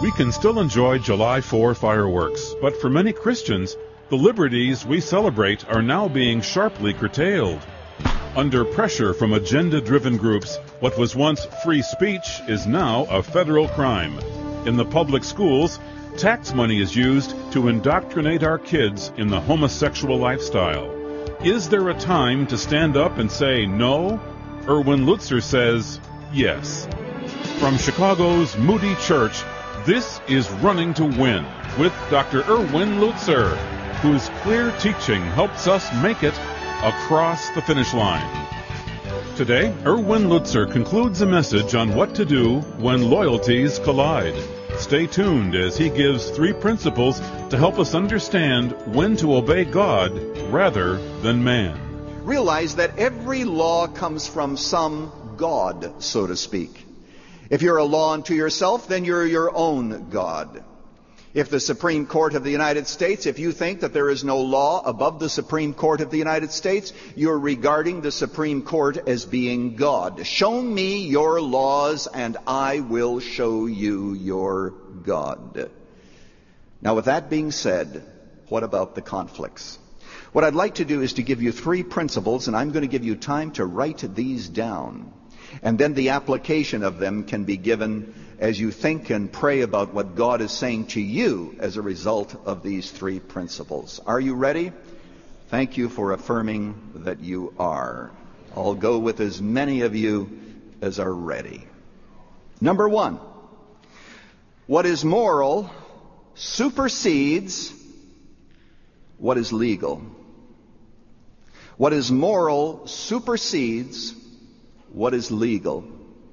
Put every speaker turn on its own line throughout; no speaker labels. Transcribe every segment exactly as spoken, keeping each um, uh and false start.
We can still enjoy July fourth fireworks, but for many Christians, the liberties we celebrate are now being sharply curtailed. Under pressure from agenda-driven groups, what was once free speech is now a federal crime. In the public schools, tax money is used to indoctrinate our kids in the homosexual lifestyle. Is there a time to stand up and say no? Erwin Lutzer says yes. From Chicago's Moody Church, this is Running to Win with Doctor Erwin Lutzer, whose clear teaching helps us make it across the finish line. Today, Erwin Lutzer concludes a message on what to do when loyalties collide. Stay tuned as he gives three principles to help us understand when to obey God rather than man.
Realize that every law comes from some God, so to speak. If you're a law unto yourself, then you're your own God. If the Supreme Court of the United States, if you think that there is no law above the Supreme Court of the United States, you're regarding the Supreme Court as being God. Show me your laws and I will show you your God. Now, with that being said, what about the conflicts? What I'd like to do is to give you three principles, and I'm going to give you time to write these down. And then the application of them can be given as you think and pray about what God is saying to you as a result of these three principles. Are you ready? Thank you for affirming that you are. I'll go with as many of you as are ready. Number one, what is moral supersedes what is legal. What is moral supersedes what is legal.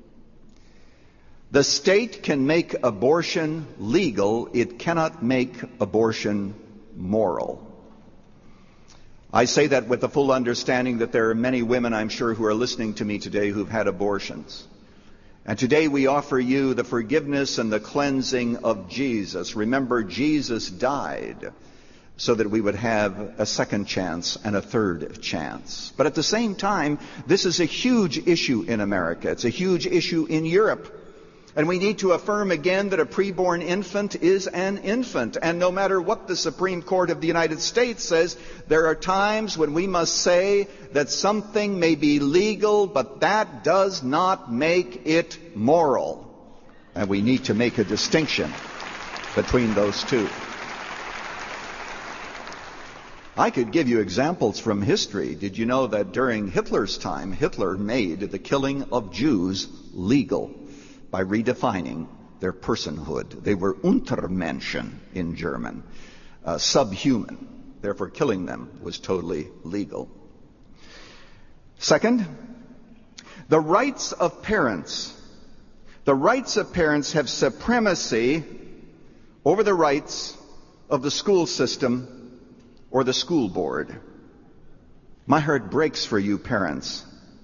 The state can make abortion legal. It cannot make abortion moral. I say that with the full understanding that there are many women, I'm sure, who are listening to me today who've had abortions. And today we offer you the forgiveness and the cleansing of Jesus. Remember, Jesus died so that we would have a second chance and a third chance. But at the same time, this is a huge issue in America. It's a huge issue in Europe. And we need to affirm again that a preborn infant is an infant. And no matter what the Supreme Court of the United States says, there are times when we must say that something may be legal, but that does not make it moral. And we need to make a distinction between those two. I could give you examples from history. Did you know that during Hitler's time, Hitler made the killing of Jews legal by redefining their personhood? They were Untermenschen in German, uh, subhuman. Therefore, killing them was totally legal. Second, the rights of parents. The rights of parents have supremacy over the rights of the school system or the school board. My heart breaks for you parents.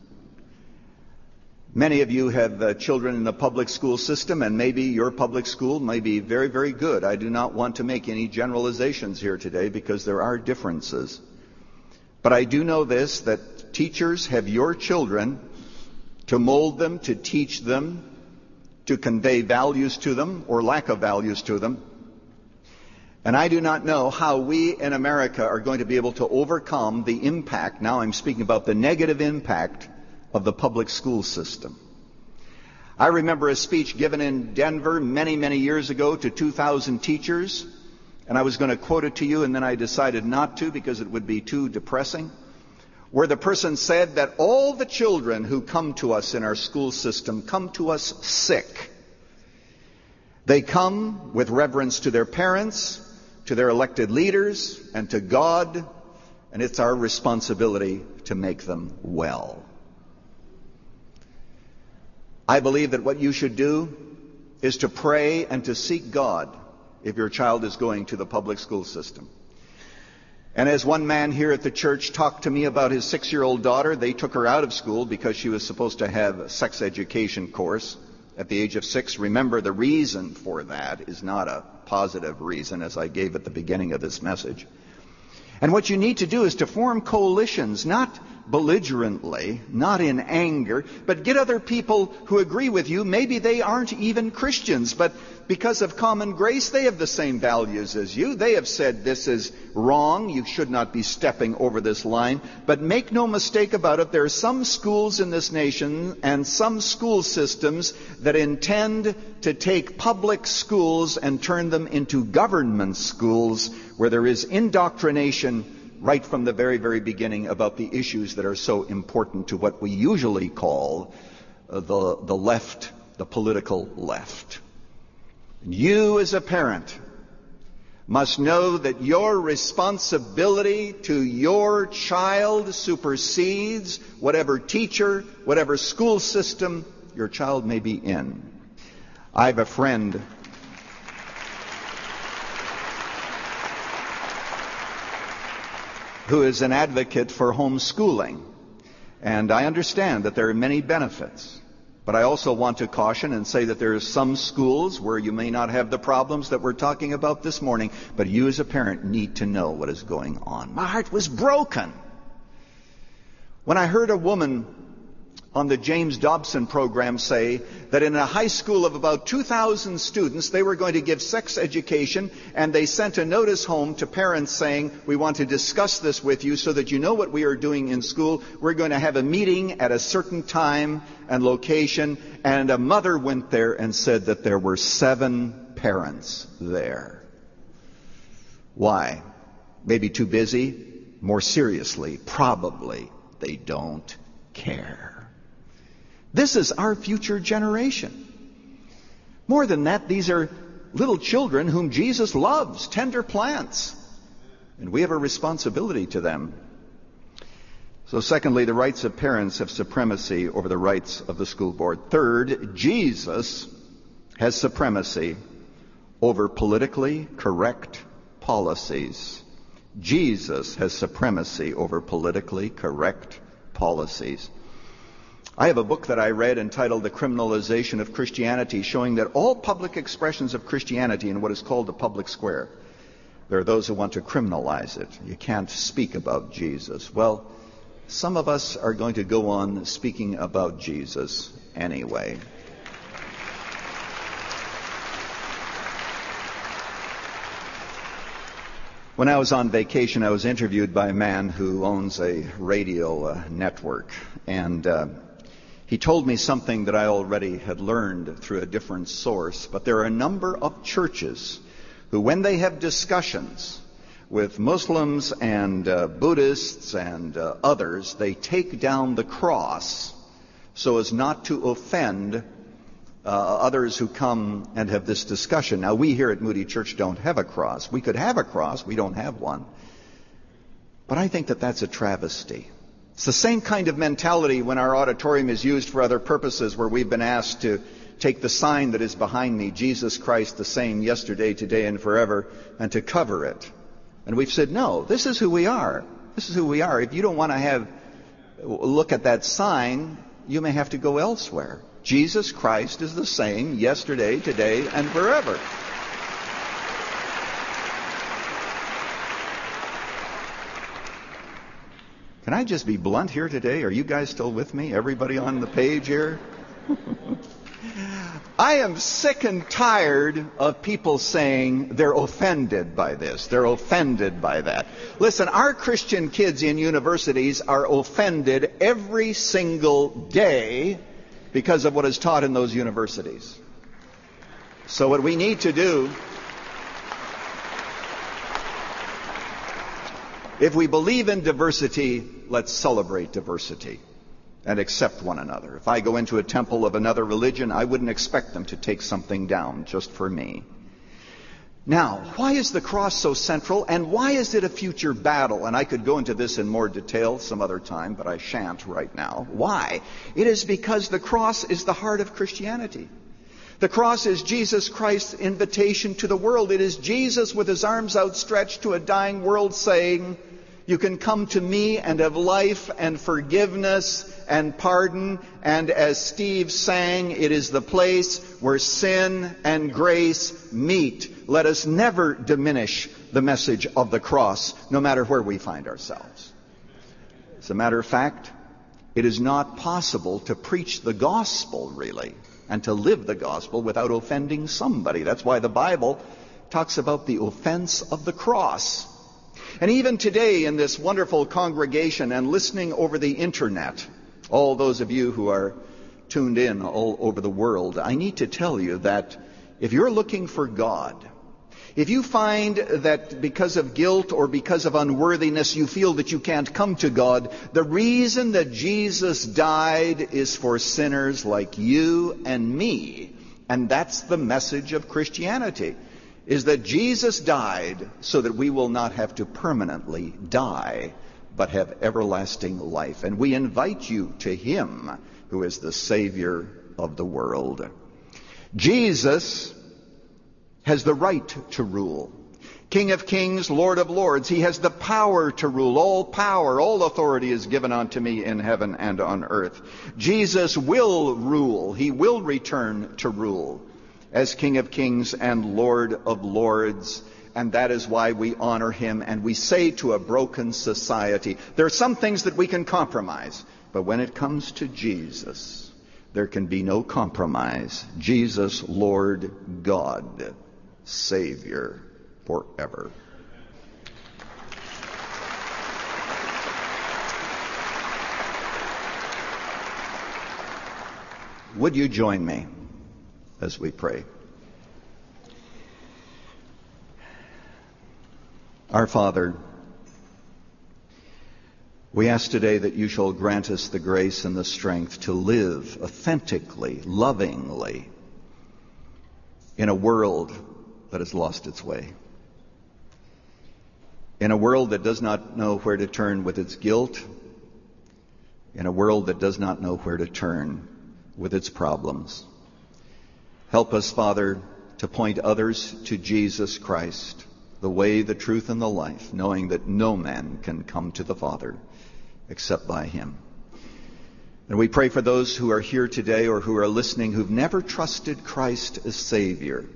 Many of you have uh, children in the public school system, and maybe your public school may be very, very good. I do not want to make any generalizations here today because there are differences. But I do know this, that teachers have your children to mold them, to teach them, to convey values to them or lack of values to them. And I do not know how we in America are going to be able to overcome the impact, now I'm speaking about the negative impact, of the public school system. I remember a speech given in Denver many, many years ago to two thousand teachers, and I was going to quote it to you, and then I decided not to because it would be too depressing, where the person said that all the children who come to us in our school system come to us sick. They come with reverence to their parents, to their elected leaders, and to God, and it's our responsibility to make them well. I believe that what you should do is to pray and to seek God if your child is going to the public school system. And as one man here at the church talked to me about his six-year-old daughter, they took her out of school because she was supposed to have a sex education course at the age of six. Remember, the reason for that is not a positive reason, as I gave at the beginning of this message. And what you need to do is to form coalitions, not belligerently, not in anger, but get other people who agree with you. Maybe they aren't even Christians, but because of common grace, they have the same values as you. They have said this is wrong, you should not be stepping over this line. But make no mistake about it, there are some schools in this nation and some school systems that intend to take public schools and turn them into government schools where there is indoctrination right from the very, very beginning about the issues that are so important to what we usually call uh, the, the left, the political left. You as a parent must know that your responsibility to your child supersedes whatever teacher, whatever school system your child may be in. I have a friend who is an advocate for homeschooling. And I understand that there are many benefits. But I also want to caution and say that there are some schools where you may not have the problems that we're talking about this morning, but you as a parent need to know what is going on. My heart was broken when I heard a woman on the James Dobson program say that in a high school of about two thousand students, they were going to give sex education, and they sent a notice home to parents saying, we want to discuss this with you so that you know what we are doing in school. We're going to have a meeting at a certain time and location. And a mother went there and said that there were seven parents there. Why? Maybe too busy? More seriously, probably they don't care. This is our future generation. More than that, these are little children whom Jesus loves, tender plants. And we have a responsibility to them. So secondly, the rights of parents have supremacy over the rights of the school board. Third, Jesus has supremacy over politically correct policies. Jesus has supremacy over politically correct policies. I have a book that I read entitled The Criminalization of Christianity, showing that all public expressions of Christianity in what is called the public square, there are those who want to criminalize it. You can't speak about Jesus. Well, some of us are going to go on speaking about Jesus anyway. When I was on vacation, I was interviewed by a man who owns a radio uh, network, and uh, he told me something that I already had learned through a different source, but there are a number of churches who, when they have discussions with Muslims and uh, Buddhists and uh, others, they take down the cross so as not to offend uh, others who come and have this discussion. Now, we here at Moody Church don't have a cross. We could have a cross. We don't have one. But I think that that's a travesty. It's the same kind of mentality when our auditorium is used for other purposes, where we've been asked to take the sign that is behind me, Jesus Christ the same yesterday, today, and forever, and to cover it. And we've said, no, this is who we are. This is who we are. If you don't want to have look at that sign, you may have to go elsewhere. Jesus Christ is the same yesterday, today, and forever. Can I just be blunt here today? Are you guys still with me? Everybody on the page here? I am sick and tired of people saying they're offended by this. They're offended by that. Listen, our Christian kids in universities are offended every single day because of what is taught in those universities. So what we need to do, if we believe in diversity, let's celebrate diversity and accept one another. If I go into a temple of another religion, I wouldn't expect them to take something down just for me. Now, why is the cross so central, and why is it a future battle? And I could go into this in more detail some other time, but I shan't right now. Why? It is because the cross is the heart of Christianity. The cross is Jesus Christ's invitation to the world. It is Jesus with his arms outstretched to a dying world saying, you can come to me and have life and forgiveness and pardon. And as Steve sang, it is the place where sin and grace meet. Let us never diminish the message of the cross, no matter where we find ourselves. As a matter of fact, it is not possible to preach the gospel, really, and to live the gospel without offending somebody. That's why the Bible talks about the offense of the cross. And even today in this wonderful congregation and listening over the internet, all those of you who are tuned in all over the world, I need to tell you that if you're looking for God, if you find that because of guilt or because of unworthiness you feel that you can't come to God, the reason that Jesus died is for sinners like you and me. And that's the message of Christianity, is that Jesus died so that we will not have to permanently die, but have everlasting life. And we invite you to Him who is the Savior of the world. Jesus has the right to rule. King of kings, Lord of lords. He has the power to rule. All power, all authority is given unto me in heaven and on earth. Jesus will rule. He will return to rule as King of kings and Lord of lords. And that is why we honor Him. And we say to a broken society, there are some things that we can compromise. But when it comes to Jesus, there can be no compromise. Jesus, Lord God, Savior forever. Would you join me as we pray? Our Father, we ask today that you shall grant us the grace and the strength to live authentically, lovingly, in a world that has lost its way. In a world that does not know where to turn with its guilt. In a world that does not know where to turn with its problems. Help us, Father, to point others to Jesus Christ, the way, the truth, and the life, knowing that no man can come to the Father except by Him. And we pray for those who are here today or who are listening who've never trusted Christ as Savior.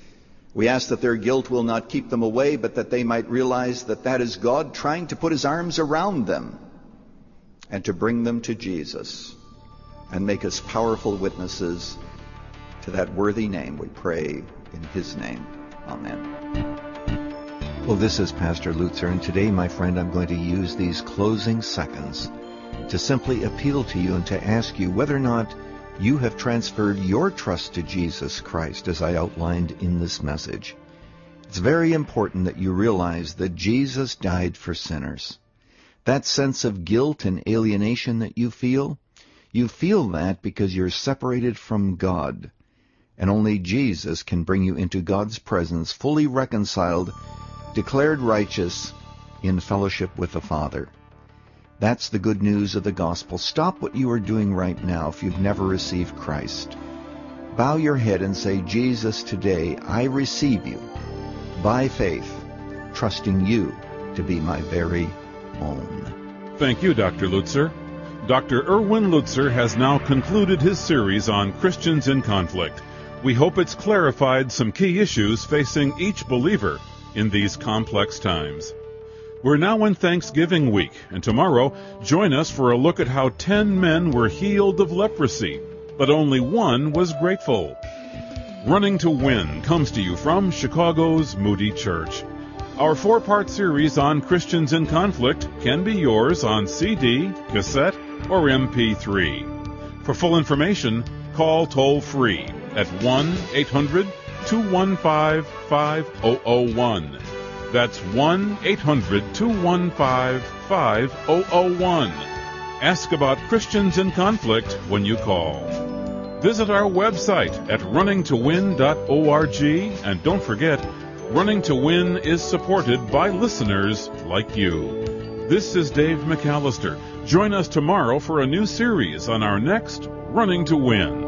We ask that their guilt will not keep them away, but that they might realize that that is God trying to put His arms around them and to bring them to Jesus and make us powerful witnesses to that worthy name. We pray in His name. Amen.
Well, this is Pastor Lutzer, and today, my friend, I'm going to use these closing seconds to simply appeal to you and to ask you whether or not you have transferred your trust to Jesus Christ, as I outlined in this message. It's very important that you realize that Jesus died for sinners. That sense of guilt and alienation that you feel, you feel that because you're separated from God. And only Jesus can bring you into God's presence, fully reconciled, declared righteous, in fellowship with the Father. That's the good news of the gospel. Stop what you are doing right now if you've never received Christ. Bow your head and say, Jesus, today I receive you by faith, trusting you to be my very own.
Thank you, Doctor Lutzer. Doctor Erwin Lutzer has now concluded his series on Christians in conflict. We hope it's clarified some key issues facing each believer in these complex times. We're now in Thanksgiving week, and tomorrow, join us for a look at how ten men were healed of leprosy, but only one was grateful. Running to Win comes to you from Chicago's Moody Church. Our four-part series on Christians in conflict can be yours on C D, cassette, or M P three. For full information, call toll-free at one eight hundred two one five five zero zero one. That's one eight hundred two one five five zero zero one. Ask about Christians in conflict when you call. Visit our website at running to win dot org, and don't forget, Running to Win is supported by listeners like you. This is Dave McAllister. Join us tomorrow for a new series on our next Running to Win.